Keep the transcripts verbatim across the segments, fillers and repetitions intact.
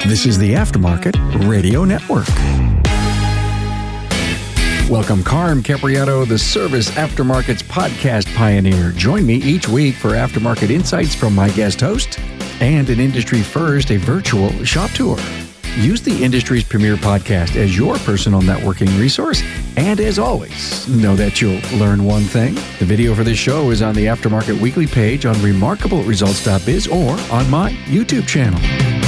This is the Aftermarket Radio Network. Welcome, Carm Capriato, the Service Aftermarket's podcast pioneer. Join me each week for aftermarket insights from my guest host and an industry first, a virtual shop tour. Use the industry's premier podcast as your personal networking resource. And as always, know that you'll learn one thing. The video for this show is on the Aftermarket Weekly page on remarkable results dot biz or on my YouTube channel.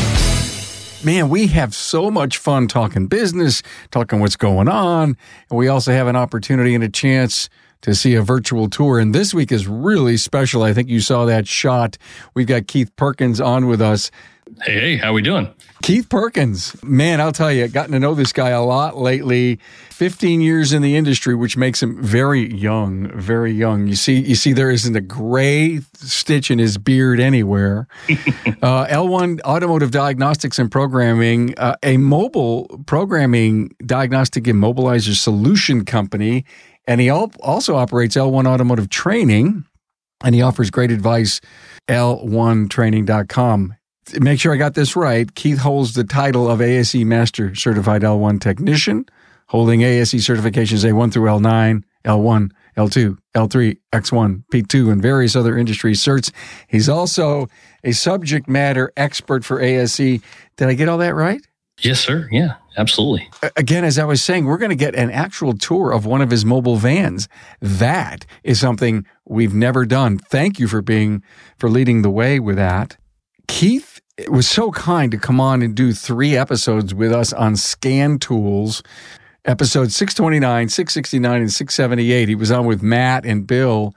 Man, we have so much fun talking business, talking what's going on, and we also have an opportunity and a chance to see a virtual tour. And this week is really special. I think you saw that shot. We've got Keith Perkins on with us. Hey, hey, how we doing? Keith Perkins, man, I'll tell you, I've gotten to know this guy a lot lately. fifteen years in the industry, which makes him very young, very young. You see, you see, there isn't a gray stitch in his beard anywhere. uh, L one Automotive Diagnostics and Programming, uh, a mobile programming diagnostic immobilizer solution company, and he al- also operates L one Automotive Training, and he offers great advice, L one training dot com. Make sure I got this right. Keith holds the title of A S E Master Certified L one Technician, holding A S E certifications A one through L nine, L one, L two, L three, X one, P two, and various other industry certs. He's also a subject matter expert for A S E. Did I get all that right? Yes, sir. Yeah, absolutely. Again, as I was saying, we're going to get an actual tour of one of his mobile vans. That is something we've never done. Thank you for being, for leading the way with that. Keith was so kind to come on and do three episodes with us on Scan Tools, episodes six twenty-nine, six sixty-nine, and six seventy-eight. He was on with Matt and Bill,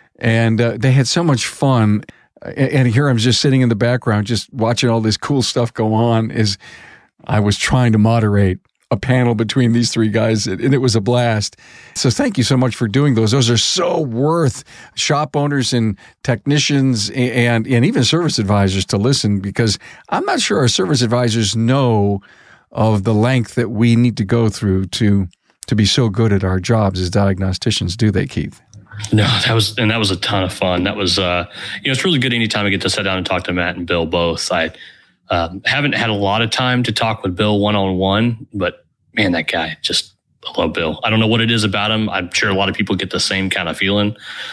and uh, they had so much fun. And, and here I'm just sitting in the background, just watching all this cool stuff go on as I was trying to moderate a panel between these three guys, and it was a blast. So thank you so much for doing those. Those are so worth shop owners and technicians and, and even service advisors to listen, because I'm not sure our service advisors know of the length that we need to go through to to be so good at our jobs as diagnosticians, do they, Keith? No, that was, and that was a ton of fun. That was, uh, you know, it's really good anytime I get to sit down and talk to Matt and Bill both. I Um, haven't had a lot of time to talk with Bill one-on-one, but man, that guy, just I love Bill. I don't know what it is about him. I'm sure a lot of people get the same kind of feeling.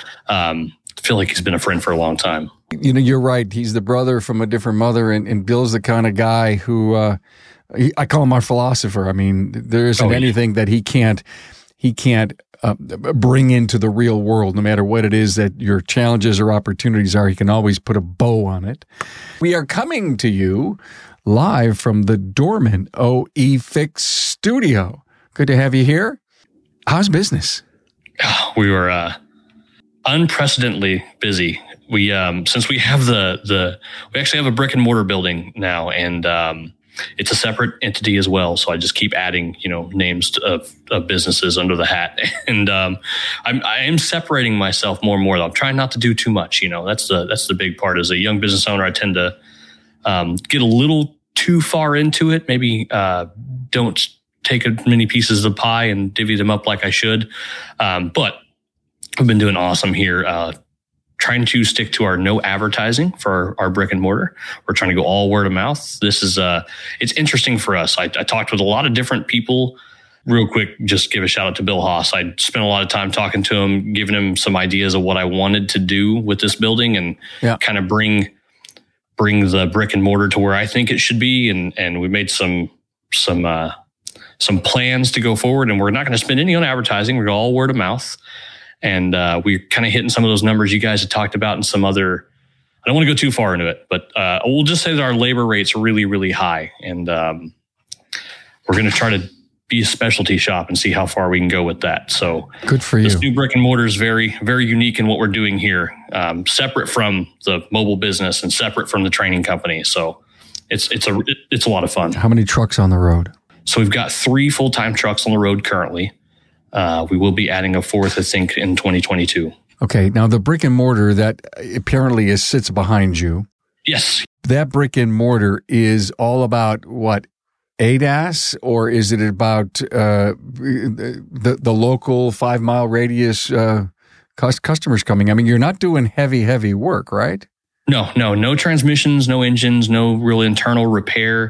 Um, I feel like he's been a friend for a long time. You know, you're right. He's the brother from a different mother, and, and Bill's the kind of guy who, uh, he, I call him our philosopher. I mean, there isn't oh, yeah. anything that he can't, he can't Uh, bring into the real world, no matter what it is that your challenges or opportunities are. He can always put a bow on it. We are coming to you live from the Dorman O E Fix studio. Good to have you here. How's business? Oh, we were uh, unprecedentedly busy. We um, since we have the the we actually have a brick and mortar building now, and um, it's a separate entity as well. So I just keep adding, you know, names of, of businesses under the hat. And um, I'm, I am separating myself more and more. I'm trying not to do too much. You know, that's the, that's the big part. As a young business owner, I tend to um, get a little too far into it. Maybe uh, don't take as many pieces of the pie and divvy them up like I should. Um, but I've been doing awesome here. Uh, trying to stick to our no advertising for our, our brick and mortar. We're trying to go all word of mouth. This is, uh, it's interesting for us. I, I talked with a lot of different people. Real quick, just give a shout out to Bill Haas. I spent a lot of time talking to him, giving him some ideas of what I wanted to do with this building, and yeah. kind of bring, bring the brick and mortar to where I think it should be. And, and we made some, some, uh, some plans to go forward, and we're not going to spend any on advertising. We're all word of mouth. And uh, we're kind of hitting some of those numbers you guys had talked about, and some other, I don't want to go too far into it, but uh, we'll just say that our labor rates are really, really high. And um, we're going to try to be a specialty shop and see how far we can go with that. So good for you. This new brick and mortar is very, very unique in what we're doing here, um, separate from the mobile business and separate from the training company. So it's, it's a, it's a lot of fun. How many trucks on the road? So we've got three full-time trucks on the road currently. Uh, we will be adding a fourth, I think, in twenty twenty-two. Okay. Now, the brick and mortar that apparently is, sits behind you. Yes. That brick and mortar is all about what? A D A S, or is it about uh, the the local five mile radius uh, customers coming? I mean, you're not doing heavy, heavy work, right? No, no, no transmissions, no engines, no real internal repair.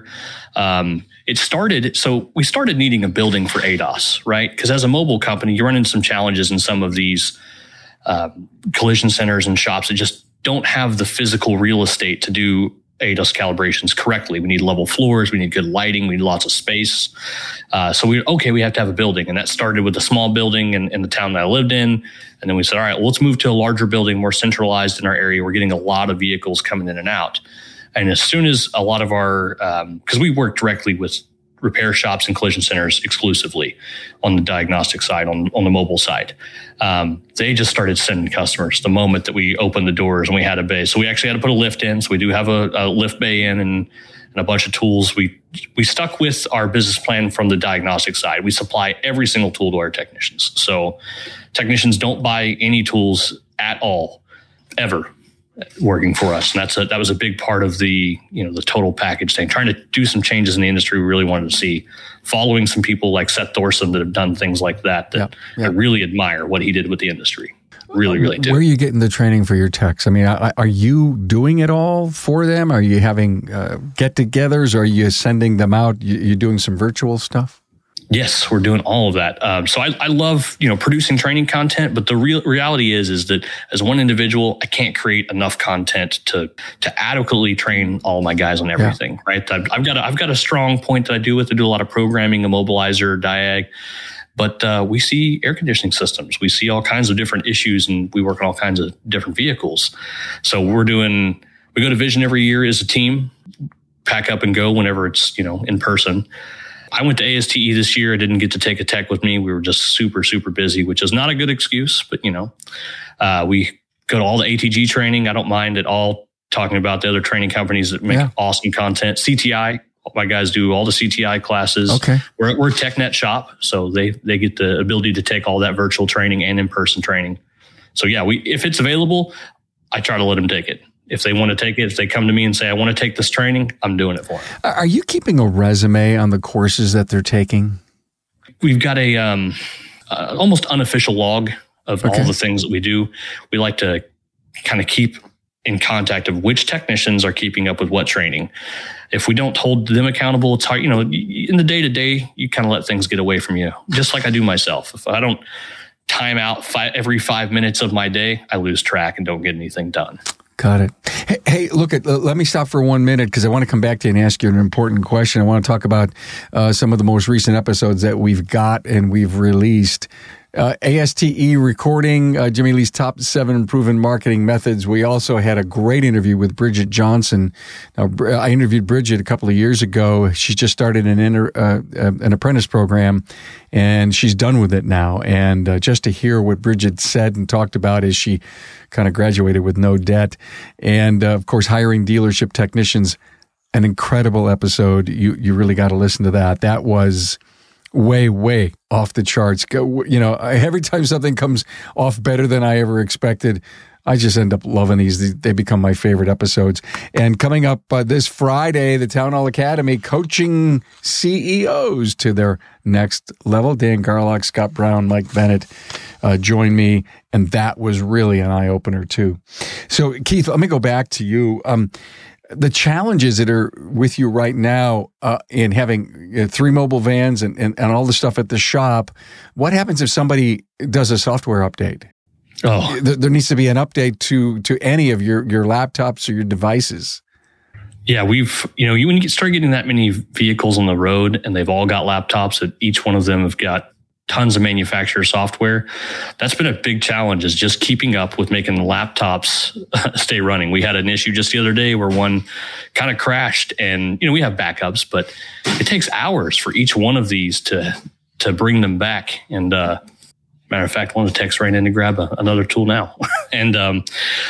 Um, it started, so we started needing a building for A D O S, right? Because as a mobile company, you run into some challenges in some of these uh, collision centers and shops that just don't have the physical real estate to do A D O S calibrations correctly. We need level floors, we need good lighting, we need lots of space. Uh, so we, okay, we have to have a building. And that started with a small building in, in the town that I lived in. And then we said, all right, well, let's move to a larger building, more centralized in our area. We're getting a lot of vehicles coming in and out. And as soon as a lot of our, um, because we work directly with repair shops and collision centers exclusively on the diagnostic side, on, on the mobile side. Um, they just started sending customers the moment that we opened the doors and we had a bay. So we actually had to put a lift in. So we do have a, a lift bay in and, and a bunch of tools. We we stuck with our business plan from the diagnostic side. We supply every single tool to our technicians. So technicians don't buy any tools at all, ever, working for us. And that's a, that was a big part of the, you know, the total package thing, trying to do some changes in the industry we really wanted to see, following some people like Seth Thorson that have done things like that, that yep, yep. I really admire what he did with the industry. Really, really do. Where are you getting the training for your techs? I mean, are you doing it all for them? Are you having uh, get-togethers? Are you sending them out? You're doing some virtual stuff? Yes, we're doing all of that. Um, so I, I love, you know, producing training content, but the real reality is, is that as one individual, I can't create enough content to to adequately train all my guys on everything. Yeah. Right? I've, I've got a, I've got a strong point that I do with. I do a lot of programming, immobilizer, diag, but uh, we see air conditioning systems. We see all kinds of different issues, and we work on all kinds of different vehicles. So we're doing. We go to Vision every year as a team, pack up and go whenever it's, you know, in person. I went to A S T E this year. I didn't get to take a tech with me. We were just super, super busy, which is not a good excuse, but you know, uh, we go to all the A T G training. I don't mind at all talking about the other training companies that make yeah. awesome content. C T I, my guys do all the C T I classes. Okay. We're, we're a TechNet shop, so they, they get the ability to take all that virtual training and in-person training. So yeah, we, if it's available, I try to let them take it. If they want to take it, if they come to me and say, I want to take this training, I'm doing it for them. Are you keeping a resume on the courses that they're taking? We've got a um, uh, almost unofficial log of okay. all the things that we do. We like to kind of keep in contact of which technicians are keeping up with what training. If we don't hold them accountable, it's hard. You know, in the day to day, you kind of let things get away from you, just like I do myself. If I don't time out five, every five minutes of my day, I lose track and don't get anything done. Got it. Hey, hey look, at, uh, let me stop for one minute because I want to come back to you and ask you an important question. I want to talk about uh, some of the most recent episodes that we've got and we've released. Uh, A S T E recording, uh, Jimmy Lee's top seven proven marketing methods. We also had a great interview with Bridget Johnson. Now, I interviewed Bridget a couple of years ago. She just started an inter, uh, an apprentice program, and she's done with it now. And uh, just to hear what Bridget said and talked about as she kind of graduated with no debt, and uh, of course, hiring dealership technicians, an incredible episode. You you really got to listen to that. That was way, way off the charts. Go, you know, every time something comes off better than I ever expected, I just end up loving these. They become my favorite episodes. And coming up uh, this Friday, the Town Hall Academy coaching C E Os to their next level. Dan Garlock, Scott Brown, Mike Bennett uh, join me. And that was really an eye-opener, too. So, Keith, let me go back to you. Um, The challenges that are with you right now uh, in having you know, three mobile vans and, and, and all the stuff at the shop, what happens if somebody does a software update? Oh, There, there needs to be an update to to any of your, your laptops or your devices. Yeah, we've, you know, you, when you start getting that many vehicles on the road and they've all got laptops that each one of them have got tons of manufacturer software, that's been a big challenge, is just keeping up with making the laptops stay running. We had an issue just the other day where one kind of crashed, and, you know, we have backups, but it takes hours for each one of these to, to bring them back. And, uh, matter of fact, one of the techs ran in to grab a, another tool now. and, um,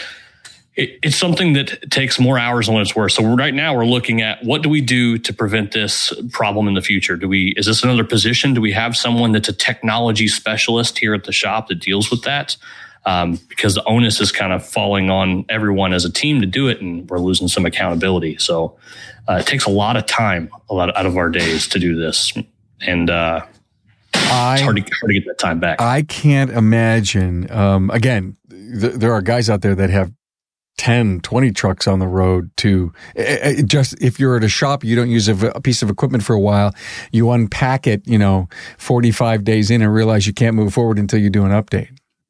It, it's something that takes more hours than what it's worth. So right now we're looking at what do we do to prevent this problem in the future? Do we, is this another position? Do we have someone that's a technology specialist here at the shop that deals with that? Um, because the onus is kind of falling on everyone as a team to do it, and we're losing some accountability. So uh, it takes a lot of time, a lot out of our days to do this. And, uh, I, it's hard to, hard to get that time back. I can't imagine. Um, again, th- there are guys out there that have ten, twenty trucks on the road to uh, just, if you're at a shop, you don't use a, a piece of equipment for a while, you unpack it, you know, forty-five days in and realize you can't move forward until you do an update.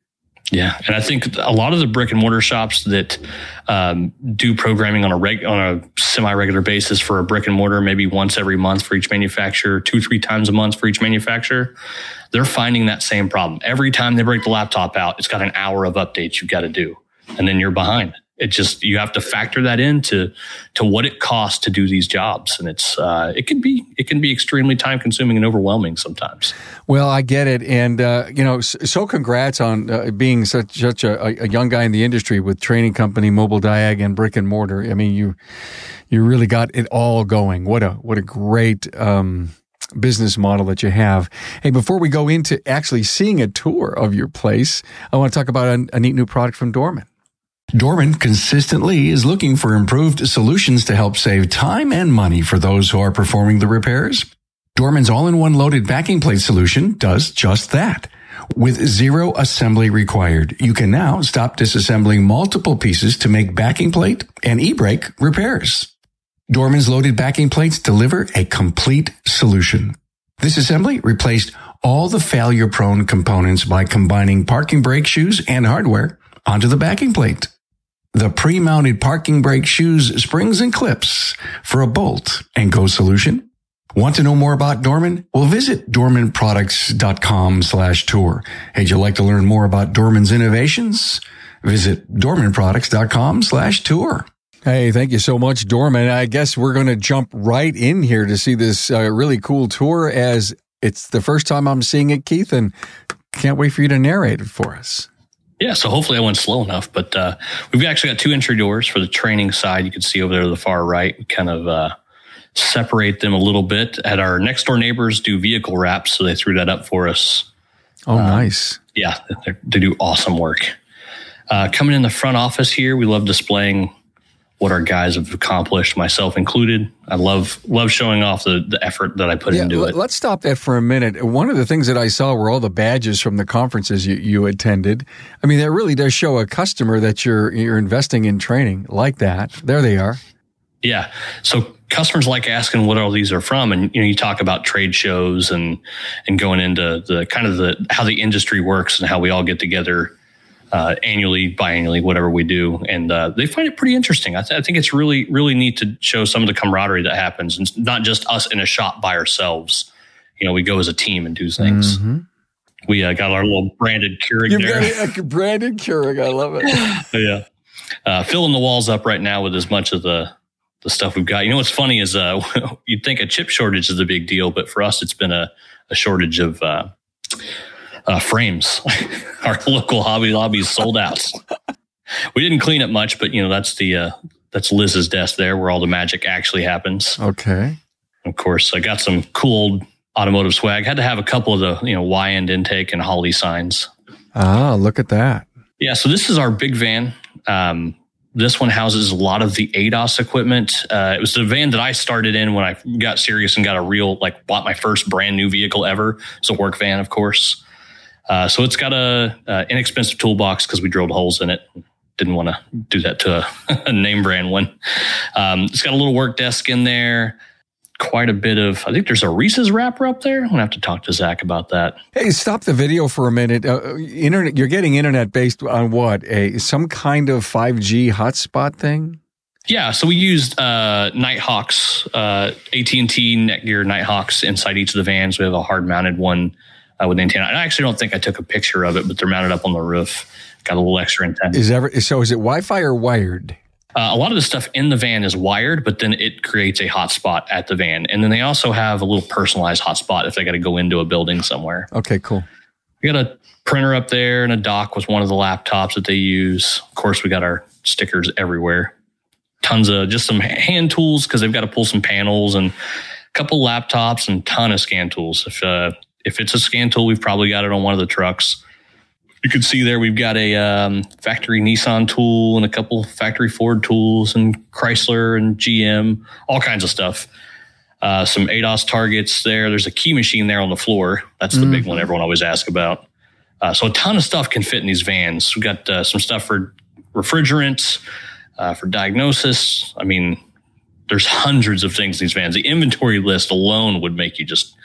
Yeah. And I think a lot of the brick and mortar shops that um, do programming on a reg- on a semi-regular basis for a brick and mortar, maybe once every month for each manufacturer, two, three times a month for each manufacturer, they're finding that same problem. Every time they break the laptop out, it's got an hour of updates you've got to do. And then you're behind. It just, you have to factor that into to what it costs to do these jobs. And it's, uh, it can be, it can be extremely time consuming and overwhelming sometimes. Well, I get it. And, uh, you know, so, so congrats on uh, being such, such a, a young guy in the industry with training company, Mobile Diag and brick and mortar. I mean, you, you really got it all going. What a, what a great, um, business model that you have. Hey, before we go into actually seeing a tour of your place, I want to talk about a, a neat new product from Dorman. Dorman consistently is looking for improved solutions to help save time and money for those who are performing the repairs. Dorman's all-in-one loaded backing plate solution does just that. With zero assembly required, you can now stop disassembling multiple pieces to make backing plate and e-brake repairs. Dorman's loaded backing plates deliver a complete solution. This assembly replaced all the failure-prone components by combining parking brake shoes and hardware onto the backing plate. The pre-mounted parking brake shoes, springs, and clips for a bolt and go solution. Want to know more about Dorman? Well, visit dorman products dot com slash tour. Hey, would you like to learn more about Dorman's innovations? Visit dorman products dot com slash tour. Hey, thank you so much, Dorman. I guess we're going to jump right in here to see this uh, really cool tour, as it's the first time I'm seeing it, Keith, and can't wait for you to narrate it for us. Yeah, so hopefully I went slow enough, but uh, we've actually got two entry doors for the training side. You can see over there to the far right. We kind of uh, separate them a little bit. Had our next door neighbors do vehicle wraps, so they threw that up for us. Oh, um, nice. Yeah, they do awesome work. Uh, coming in the front office here, we love displaying what our guys have accomplished, myself included. I love love showing off the, the effort that I put yeah, into l- it. Let's stop that for a minute. One of the things that I saw were all the badges from the conferences you, you attended. I mean, that really does show a customer that you're you're investing in training like that. There they are. Yeah. So customers like asking what all these are from. And, you know, you talk about trade shows and, and going into the kind of the, how the industry works and how we all get together Uh, annually, biannually, whatever we do. And uh, they find it pretty interesting. I, th- I think it's really, really neat to show some of the camaraderie that happens, and not just us in a shop by ourselves. You know, we go as a team and do things. Mm-hmm. We uh, got our little branded Keurig You've there. You've got a branded Keurig. I love it. Yeah. Uh, filling the walls up right now with as much of the, the stuff we've got. You know, what's funny is uh, you'd think a chip shortage is a big deal, but for us, it's been a, a shortage of uh, Uh, frames. Our local Hobby Lobby is sold out. We didn't clean it much, but you know, that's the, uh, that's Liz's desk there where all the magic actually happens. Okay. Of course, I got some cool old automotive swag. Had to have a couple of the, you know, Y-end intake and Holley signs. Ah, look at that. Yeah. So this is our big van. Um, This one houses a lot of the A D O S equipment. Uh, it was the van that I started in when I got serious and got a real, like, bought my first brand new vehicle ever. It's a work van, of course. Uh, so it's got a, a inexpensive toolbox because we drilled holes in it. Didn't want to do that to a, a name brand one. Um, it's got a little work desk in there. Quite a bit of, I think there's a Reese's wrapper up there. I'm going to have to talk to Zach about that. Hey, stop the video for a minute. Uh, internet, you're getting internet based on what? A some kind of five G hotspot thing? Yeah, so we used uh, Nighthawks, uh, A T and T Netgear Nighthawks inside each of the vans. We have a hard-mounted one uh, with an antenna. I actually don't think I took a picture of it, but they're mounted up on the roof. Got a little extra antenna. Is ever so? Is it Wi-Fi or wired? Uh, a lot of the stuff in the van is wired, but then it creates a hotspot at the van. And then they also have a little personalized hotspot if they got to go into a building somewhere. Okay, cool. We got a printer up there and a dock with one of the laptops that they use. Of course, we got our stickers everywhere. Tons of just some hand tools because they've got to pull some panels, and a couple laptops and ton of scan tools. If uh, if it's a scan tool, we've probably got it on one of the trucks. You can see there we've got a um, factory Nissan tool and a couple factory Ford tools and Chrysler and G M, all kinds of stuff. Uh, some A D O S targets there. There's a key machine there on the floor. That's the mm-hmm. big one everyone always asks about. Uh, so a ton of stuff can fit in these vans. We've got uh, some stuff for refrigerants, uh, for diagnosis. I mean, there's hundreds of things in these vans. The inventory list alone would make you just,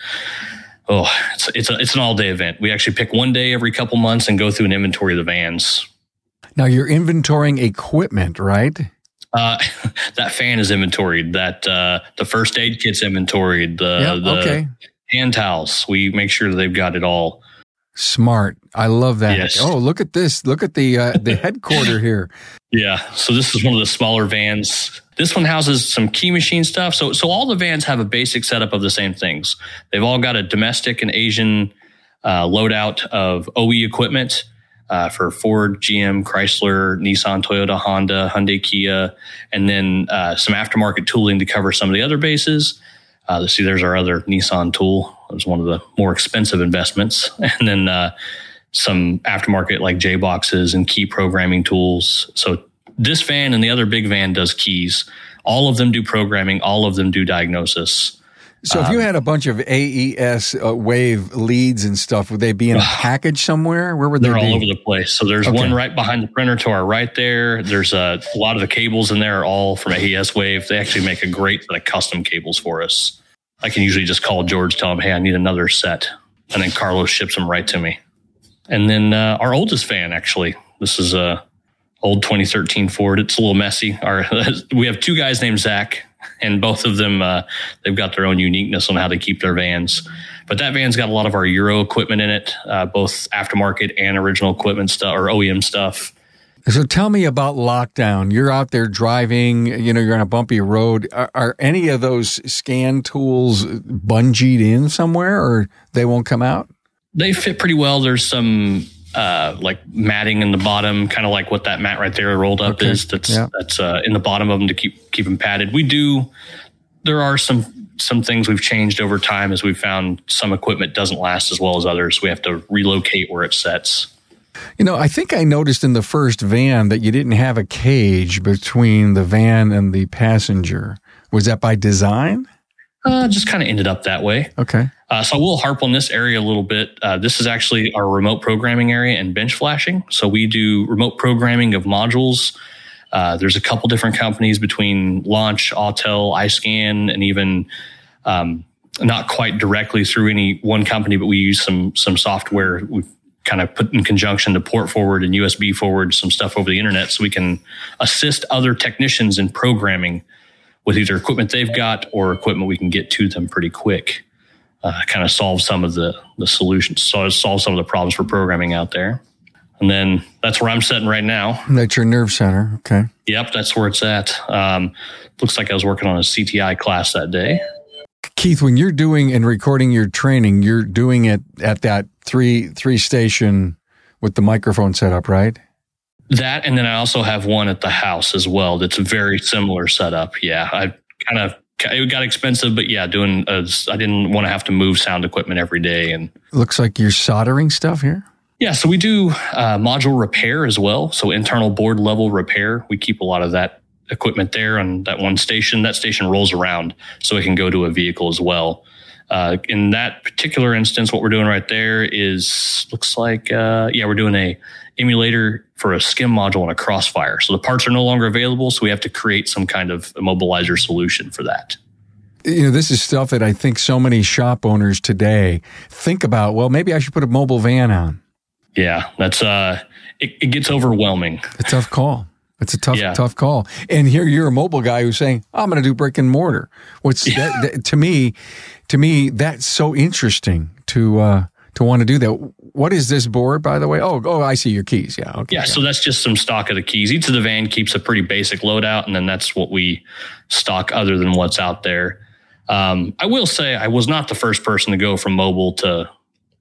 oh, it's it's, a, it's an all-day event. We actually pick one day every couple months and go through an inventory of the vans. Now, you're inventorying equipment, right? Uh, that fan is inventoried. That uh, the first aid kit's inventoried. The, yeah, the okay. hand towels. We make sure that they've got it all. Smart. I love that. Yes. Oh, look at this. Look at the uh, the headquarter here. Yeah. So this is one of the smaller vans. This one houses some key machine stuff. So so all the vans have a basic setup of the same things. They've all got a domestic and Asian uh, loadout of O E equipment uh, for Ford, G M, Chrysler, Nissan, Toyota, Honda, Hyundai, Kia, and then uh, some aftermarket tooling to cover some of the other bases. Uh, see, there's our other Nissan tool. It was one of the more expensive investments. And then uh, some aftermarket like J-boxes and key programming tools. So this van and the other big van does keys. All of them do programming. All of them do diagnosis. So if um, you had a bunch of A E S uh, wave leads and stuff, would they be in a package somewhere? Where would they they're be? all over the place. So there's Okay. one right behind the printer to our right there. There's a, a lot of the cables in there are all from A E S Wave. They actually make a great set of custom cables for us. I can usually just call George, tell him, hey, I need another set. And then Carlos ships them right to me. And then uh, our oldest van, actually, this is a old twenty thirteen Ford. It's a little messy. Our we have two guys named Zach, and both of them, uh, they've got their own uniqueness on how they keep their vans. But that van's got a lot of our Euro equipment in it, uh, both aftermarket and original equipment stuff or O E M stuff. So tell me about lockdown. You're out there driving, you know, you're on a bumpy road. Are, are any of those scan tools bungeed in somewhere or they won't come out? They fit pretty well. There's some uh, like matting in the bottom, kind of like what that mat right there rolled up Okay. is. That's Yeah. that's uh, in the bottom of them to keep keep them padded. We do. There are some some things we've changed over time as we've found some equipment doesn't last as well as others. We have to relocate where it sets. You know, I think I noticed in the first van that you didn't have a cage between the van and the passenger. Was that by design? Uh, just kind of ended up that way. Okay. Uh, so I will harp on this area a little bit. Uh, this is actually our remote programming area and bench flashing. So we do remote programming of modules. Uh, there's a couple different companies between Launch, Autel, iScan, and even um, not quite directly through any one company, but we use some some software we've kind of put in conjunction to port forward and U S B forward some stuff over the internet so we can assist other technicians in programming with either equipment they've got or equipment we can get to them pretty quick. Uh, kind of solve some of the, the solutions, so solve some of the problems for programming out there. And then that's where I'm sitting right now. That's your nerve center. Okay. Yep, that's where it's at. Um, looks like I was working on a C T I class that day. Keith, when you're doing and recording your training, you're doing it at that three three station with the microphone set up, right? That, and then I also have one at the house as well. That's a very similar setup. Yeah, I kind of it got expensive, but yeah, doing a, I didn't want to have to move sound equipment every day. And Looks like you're soldering stuff here. yeah, so we do uh, module repair as well. So internal board level repair. We keep a lot of that equipment there on that one station. That station rolls around so it can go to a vehicle as well. Uh, in that particular instance, what we're doing right there is looks like, uh, yeah, we're doing a emulator for a skim module and a Crossfire. So the parts are no longer available. So we have to create some kind of immobilizer solution for that. You know, this is stuff that I think so many shop owners today think about. Well, maybe I should put a mobile van on. Yeah, that's, uh, it, it gets overwhelming. A tough call. It's a tough, Yeah. tough call. And here you're a mobile guy who's saying, I'm going to do brick and mortar. What's that, that, to me, to me, that's so interesting to, uh, to want to do that. What is this board, by the way? Oh, oh, I see your keys. Yeah. Okay. Yeah, so that's just some stock of the keys. Each of the van keeps a pretty basic loadout, and then that's what we stock other than what's out there. Um, I will say I was not the first person to go from mobile to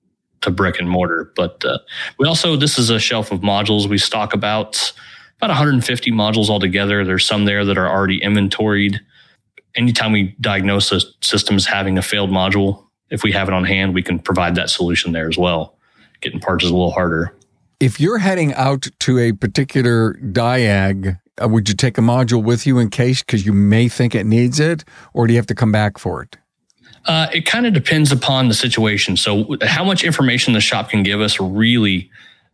to brick and mortar, but uh, we also, this is a shelf of modules. We stock about about one hundred fifty modules altogether. There's some there that are already inventoried. Anytime we diagnose a system as having a failed module, if we have it on hand, we can provide that solution there as well. Getting parts is a little harder. If you're heading out to a particular diag, uh, would you take a module with you in case because you may think it needs it, or do you have to come back for it? Uh, it kind of depends upon the situation. So how much information the shop can give us really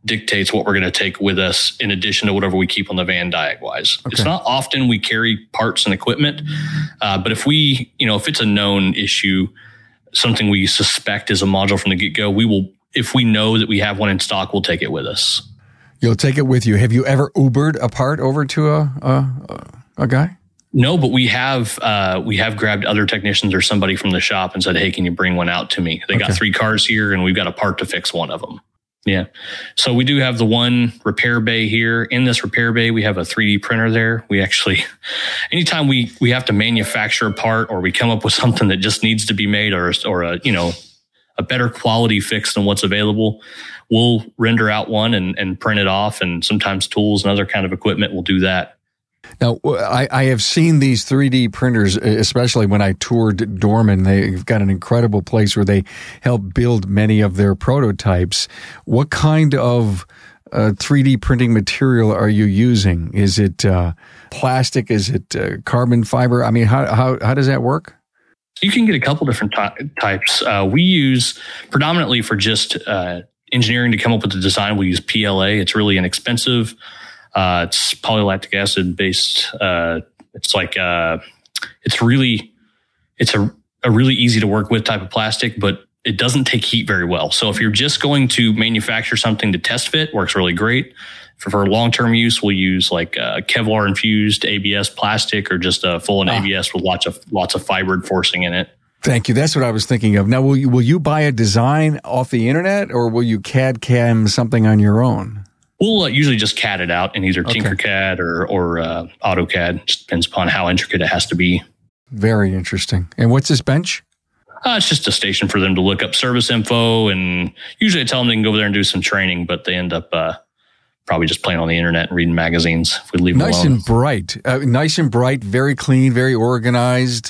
dictates what we're going to take with us in addition to whatever we keep on the van diag-wise. Okay. It's not often we carry parts and equipment, uh, but if we, you know, if it's a known issue, something we suspect is a module from the get-go, we will, if we know that we have one in stock, we'll take it with us. You'll take it with you. Have you ever Ubered a part over to a a, a guy? No, but we have uh, we have grabbed other technicians or somebody from the shop and said, hey, can you bring one out to me? They okay. got three cars here and we've got a part to fix one of them. Yeah. So we do have the one repair bay here. In this repair bay, we have a three D printer there. We actually, anytime we, we have to manufacture a part or we come up with something that just needs to be made or, or a, you know, a better quality fix than what's available, we'll render out one and, and print it off. And sometimes tools and other kind of equipment will do that. Now, I, I have seen these three D printers, especially when I toured Dorman. They've got an incredible place where they help build many of their prototypes. What kind of uh, three D printing material are you using? Is it uh, plastic? Is it uh, carbon fiber? I mean, how, how, how does that work? You can get a couple different ty- types. Uh, we use predominantly for just uh, engineering to come up with the design. We use P L A. It's really inexpensive. Uh, it's polylactic acid based. Uh, it's like, uh, it's really, it's a, a really easy to work with type of plastic, but it doesn't take heat very well. So if you're just going to manufacture something to test fit, works really great. For, for long-term use, we'll use like uh Kevlar infused A B S plastic or just a full in ah. A B S with lots of, lots of fiber forcing in it. Thank you. That's what I was thinking of. Now, will you, will you buy a design off the internet or will you C A D C A M something on your own? We'll uh, usually just C A D it out in either okay. Tinkercad or, or uh, AutoCAD. Just depends upon how intricate it has to be. Very interesting. And what's this bench? Uh, it's just a station for them to look up service info. And usually I tell them they can go over there and do some training, but they end up uh, probably just playing on the internet and reading magazines if we leave them nice alone. Nice and bright. Uh, nice and bright, very clean, very organized.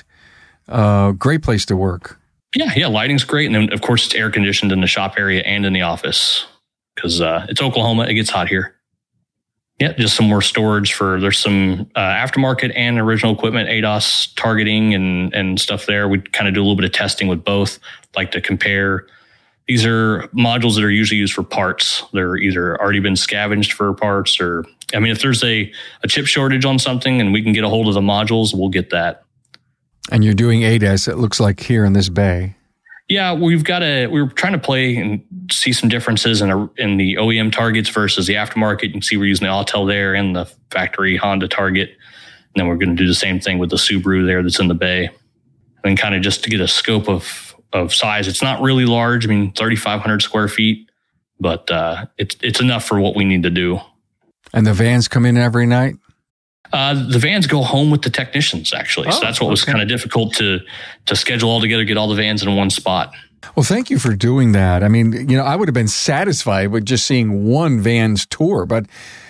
Uh, great place to work. Yeah, yeah. Lighting's great. And then, of course, it's air conditioned in the shop area and in the office. Because uh, it's Oklahoma, it gets hot here. Yeah, just some more storage for, there's some uh, aftermarket and original equipment, A D O S targeting and, and stuff there. We kind of do a little bit of testing with both, like to compare. These are modules that are usually used for parts. They're either already been scavenged for parts or, I mean, if there's a, a chip shortage on something and we can get a hold of the modules, we'll get that. And you're doing A D A S, it looks like, here in this bay. Yeah, we've got a, we we're trying to play and see some differences in a, in the O E M targets versus the aftermarket. You can see we're using the Autel there and the factory Honda target. And then we're going to do the same thing with the Subaru there that's in the bay. And kind of just to get a scope of, of size. It's not really large. I mean, thirty-five hundred square feet, but uh, it's, it's enough for what we need to do. And the vans come in every night? Uh, the vans go home with the technicians, actually. Oh, so that's what okay. was kind of difficult to to schedule all together, get all the vans in one spot. Well, thank you for doing that. I mean, you know, I would have been satisfied with just seeing one van's tour, but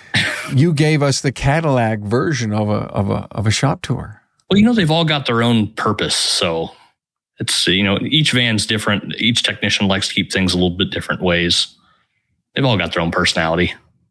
you gave us the Cadillac version of a of a of a shop tour. Well, you know, they've all got their own purpose, so it's, you know, each van's different. Each technician likes to keep things a little bit different ways. They've all got their own personality.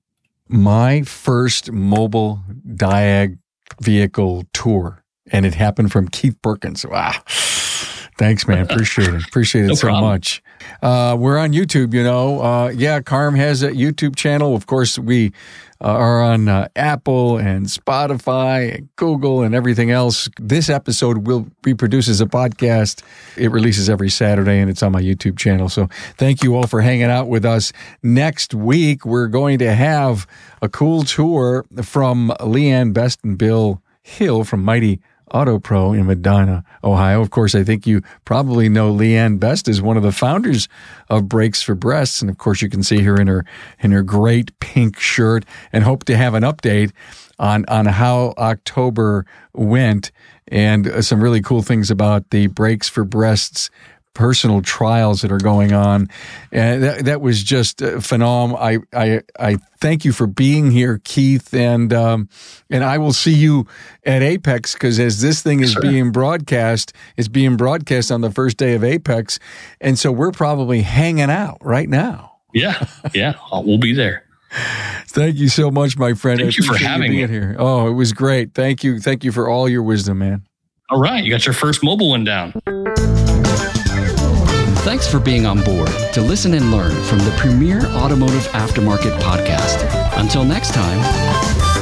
My first mobile diag vehicle tour, and it happened from Keith Perkins. Wow. Thanks, man. Appreciate it. Appreciate it no so problem. much. Uh, we're on YouTube, you know. Uh, yeah, Carm has a YouTube channel. Of course, we uh, are on uh, Apple and Spotify and Google and everything else. This episode will be produced as a podcast. It releases every Saturday, and it's on my YouTube channel. So thank you all for hanging out with us. Next week, we're going to have a cool tour from Leanne Best and Bill Hill from Mighty Auto Pro in Medina, Ohio. Of course, I think you probably know Leanne Best is one of the founders of Brakes for Breasts. And of course, you can see her in her, in her great pink shirt, and hope to have an update on, on how October went and some really cool things about the Brakes for Breasts personal trials that are going on. And that, that was just phenomenal. I, I, I thank you for being here, Keith. And, um, and I will see you at Apex, because as this thing is sure. being broadcast, it's being broadcast on the first day of Apex. And so we're probably hanging out right now. Yeah. Yeah. We'll be there. Thank you so much, my friend. Thank I you for having you me here. Oh, it was great. Thank you. Thank you for all your wisdom, man. All right. You got your first mobile one down. Thanks for being on board to listen and learn from the premier automotive aftermarket podcast. Until next time.